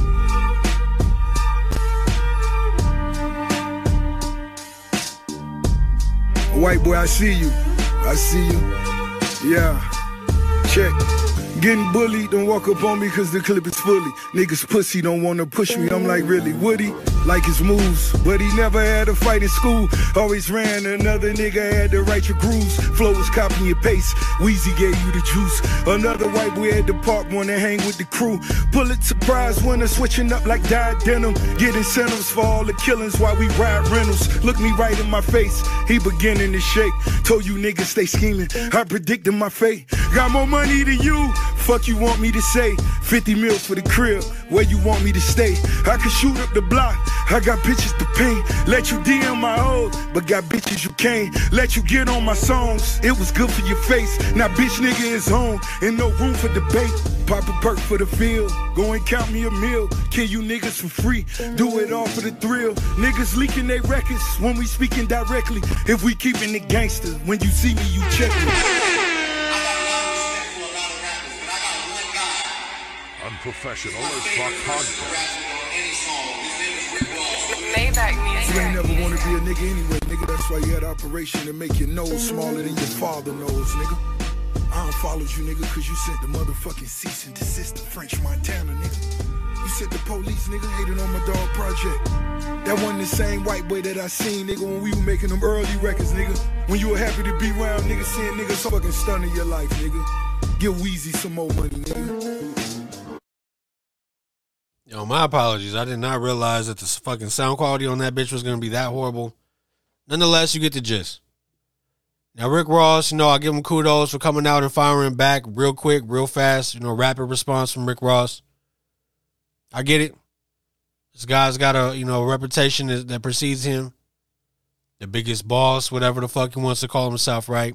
White boy, I see you. I see you. Yeah. Check. Getting bullied, don't walk up on me cause the clip is fully. Niggas pussy don't wanna push me, I'm like really, would he? Like his moves, but he never had a fight in school. Always ran, another nigga had to write your grooves. Flow was copying your pace, Weezy gave you the juice. Another white boy at the park wanna hang with the crew. Pulitzer Prize winner, switching up like dyed denim. Get incentives for all the killings while we ride rentals. Look me right in my face, he beginning to shake. Told you niggas stay scheming, I predicted my fate. Got more money than you, fuck you want me to say. 50 mil for the crib, where you want me to stay. I can shoot up the block, I got bitches to pay. Let you DM my old, but got bitches you can't. Let you get on my songs, it was good for your face. Now bitch nigga is home, and no room for debate. Pop a perk for the field, go and count me a meal. Kill you niggas for free, do it all for the thrill. Niggas leaking their records when we speaking directly. If we keeping it gangster, when you see me you check me. Unprofessional as fuck podcast. You ain't never wanna be a nigga anyway, nigga. That's why you had operation to make your nose smaller than your father nose, nigga. I unfollowed you, nigga, cause you sent the motherfucking cease and desist to French Montana, nigga. You sent the police, nigga, hating on my dog project. That wasn't the same white boy that I seen, nigga, when we were making them early records, nigga. When you were happy to be around, nigga, seeing niggas so fucking stunning your life, nigga. Give Weezy some more money, nigga. Yo, my apologies. I did not realize that the fucking sound quality on that bitch was going to be that horrible. Nonetheless, you get the gist. Now, Rick Ross, I give him kudos for coming out and firing back real quick, real fast. Rapid response from Rick Ross. I get it. This guy's got a reputation that precedes him. The biggest boss, whatever the fuck he wants to call himself, right?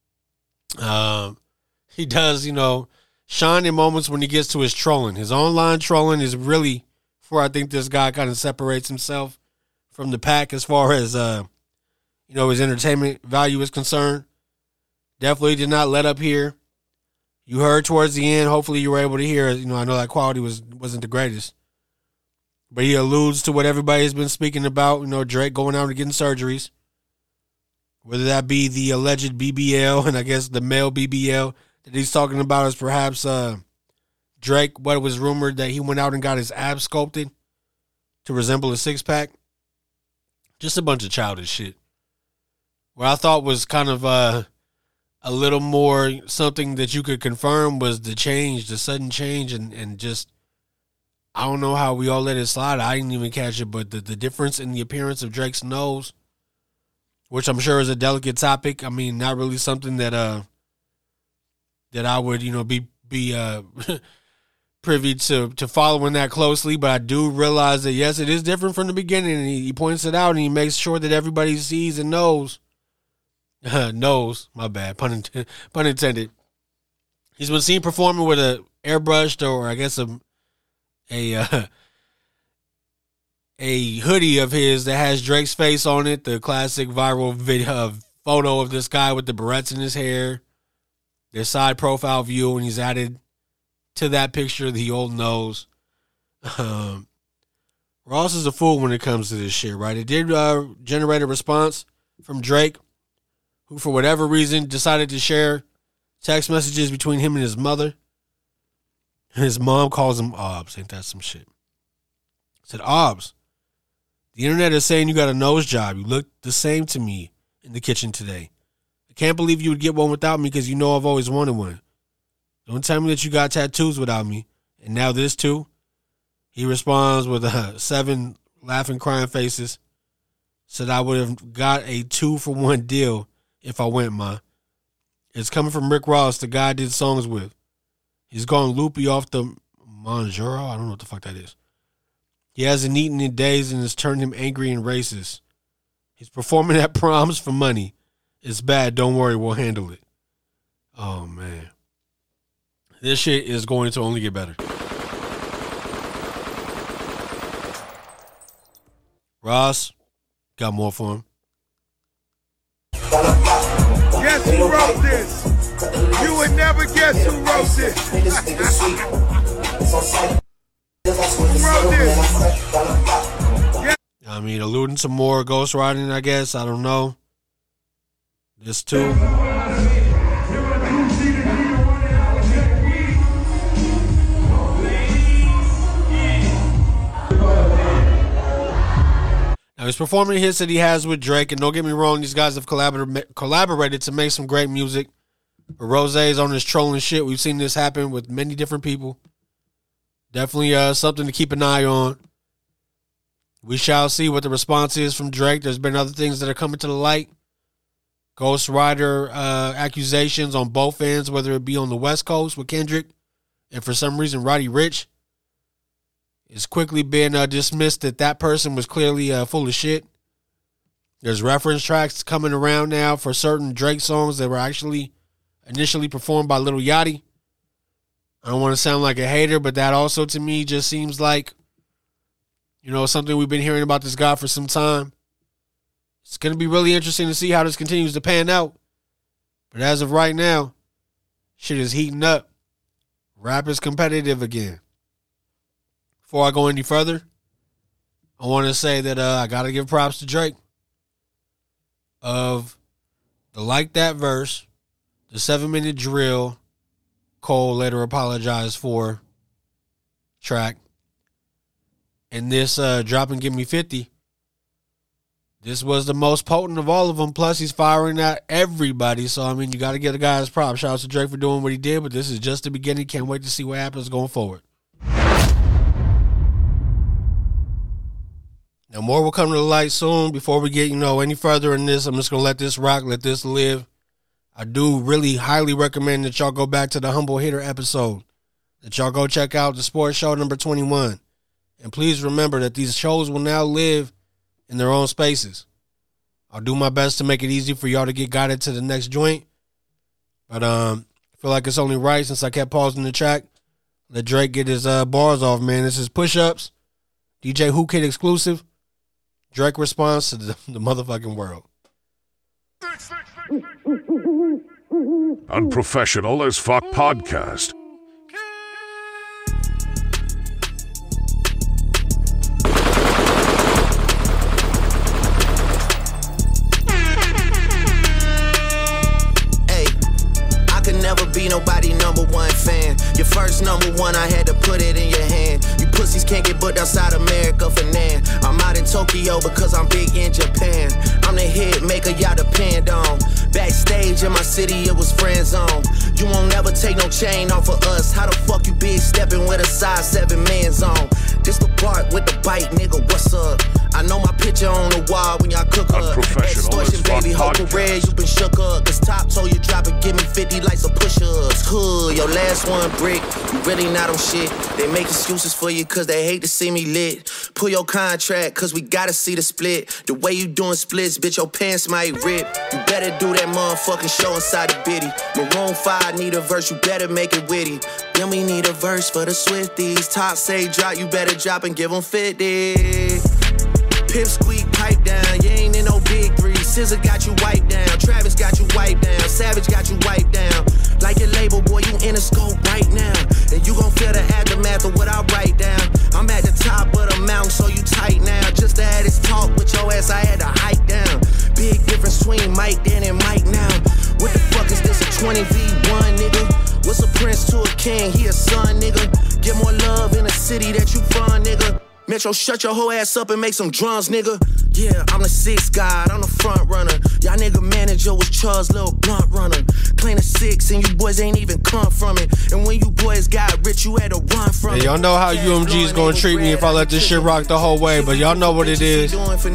He does, shine in moments when he gets to his trolling. His online trolling is really where I think this guy kind of separates himself from the pack as far as, his entertainment value is concerned. Definitely did not let up here. You heard towards the end. Hopefully you were able to hear. I know that quality wasn't the greatest. But he alludes to what everybody's been speaking about. Drake going out and getting surgeries. Whether that be the alleged BBL and I guess the male BBL that he's talking about is perhaps Drake, what was rumored that he went out and got his abs sculpted to resemble a six-pack. Just a bunch of childish shit. What I thought was kind of a little more something that you could confirm was the sudden change, and just, I don't know how we all let it slide. I didn't even catch it, but the difference in the appearance of Drake's nose, which I'm sure is a delicate topic. I mean, not really something that I would, be privy to following that closely, but I do realize that, yes, it is different from the beginning, and he points it out, and he makes sure that everybody sees and knows. Knows, my bad, pun intended. He's been seen performing with a airbrushed, or I guess a hoodie of his that has Drake's face on it, the classic viral video photo of this guy with the barrettes in his hair, their side profile view, and he's added to that picture the old nose. Ross is a fool when it comes to this shit, right? It did generate a response from Drake, who for whatever reason decided to share text messages between him and his mother. His mom calls him Obs. Ain't that some shit? Said, Obs, the internet is saying you got a nose job. You look the same to me in the kitchen today. I can't believe you would get one without me because you know I've always wanted one. Don't tell me that you got tattoos without me. And now this too? He responds with 7 laughing, crying faces. Said I would have got a 2-for-1 deal if I went, ma. It's coming from Rick Ross, the guy I did songs with. He's gone loopy off the Monjaro. I don't know what the fuck that is. He hasn't eaten in days and it's turned him angry and racist. He's performing at proms for money. It's bad. Don't worry. We'll handle it. Oh, man. This shit is going to only get better. Ross, got more for him. Guess who wrote this? You would never guess who wrote this. Who wrote this? I mean, alluding to more ghostwriting, I guess. I don't know. This too. Now, he's performing hits that he has with Drake, and don't get me wrong, these guys have collaborated to make some great music. But Rose's on this trolling shit. We've seen this happen with many different people. Definitely something to keep an eye on. We shall see what the response is from Drake. There's been other things that are coming to the light. Ghostwriter accusations on both ends, whether it be on the West Coast with Kendrick, and for some reason Roddy Ricch. It's quickly been dismissed that person was clearly full of shit. There's reference tracks coming around now for certain Drake songs that were actually initially performed by Lil Yachty. I don't want to sound like a hater, but that also to me just seems like, something we've been hearing about this guy for some time. It's going to be really interesting to see how this continues to pan out. But as of right now, shit is heating up. Rap is competitive again. Before I go any further, I want to say that I got to give props to Drake of the Like That verse, the 7-minute drill Cole later apologized for track, and this Drop and Give Me 50. This was the most potent of all of them. Plus, he's firing at everybody. So, I mean, you got to give the guy his props. Shout out to Drake for doing what he did, but this is just the beginning. Can't wait to see what happens going forward. Now, more will come to the light soon. Before we get, any further in this, I'm just going to let this rock, let this live. I do really highly recommend that y'all go back to the Humble Hitter episode, that y'all go check out the sports show number 21. And please remember that these shows will now live in their own spaces. I'll do my best to make it easy for y'all to get guided to the next joint. But I feel like it's only right, since I kept pausing the track, let Drake get his bars off, man. This is Push Ups, DJ Who Kid exclusive. Drake response to the motherfucking world. Unprofessional as Fuck Podcast. Never be nobody number one fan. Your first number one, I had to put it in your hand. You pussies can't get booked outside America for nan. I'm out in Tokyo because I'm big in Japan. I'm the hit maker y'all depend on. Backstage in my city, it was friend zone. You won't never take no chain off of us. How the fuck you big stepping with a size 7 man's on? This the part with the bite, nigga, what's up? I know my picture on the wall when y'all cook up. Extortion, baby, hope the red, you been shook up. Cause Top told you drop it, give me 50 like some push-ups. Hood, your last one brick, you really not on shit. They make excuses for you cause they hate to see me lit. Pull your contract cause we gotta see the split. The way you doing splits, bitch, your pants might rip. You better do that motherfucking show inside the bitty. Maroon 5 need a verse, you better make it witty. Then we need a verse for the Swifties. Top say drop, you better drop and give them 50. Pip squeak, pipe down, you ain't in no big three. SZA got you wiped down, Travis got you wiped down, Savage got you wiped down. Like your label, boy, you in a scope right now. And you gon' feel the aftermath of what I write down. I'm at the top of the mountain, so you tight now. Just to have this talk with your ass, I had to hike down. Big difference between Mike then and Mike now. What the fuck is this, a 20v1, nigga? What's a prince to a king? He a son, nigga. Get more love in the city that you from, nigga. Metro, shut your whole ass up and make some drums, nigga. Yeah, I'm the sixth guy, I'm the front runner. Y'all nigga manager was Charles' little blunt runner. Claim the 6 and you boys ain't even come from it. And when you boys got rich, you had to run from it. Y'all know how UMG is gonna treat me if I let this shit rock the whole way, but y'all know what it is.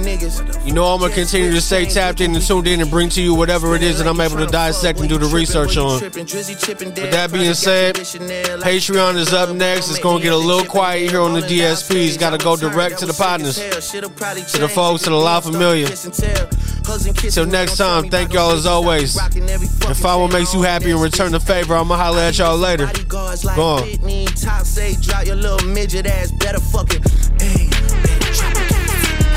You know I'm gonna continue to stay tapped in and tuned in and bring to you whatever it is that I'm able to dissect and do the research on. With that being said, Patreon is up next. It's gonna get a little quiet here on the DSPs. Gotta go direct to the partners, to the folks, to the La Familia. Till next time, thank y'all as always. If I what makes you happy and return the favor, I'ma holler at y'all later. Go on. Top say drop your little midget ass, better fucking. Hey, drop and give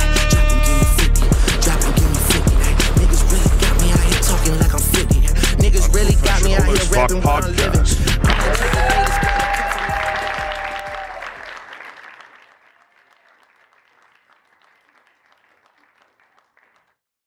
me 50. Drop and give me 50. Niggas really got me out here talking like I'm 50. Niggas really got me out here rapping while I'm living.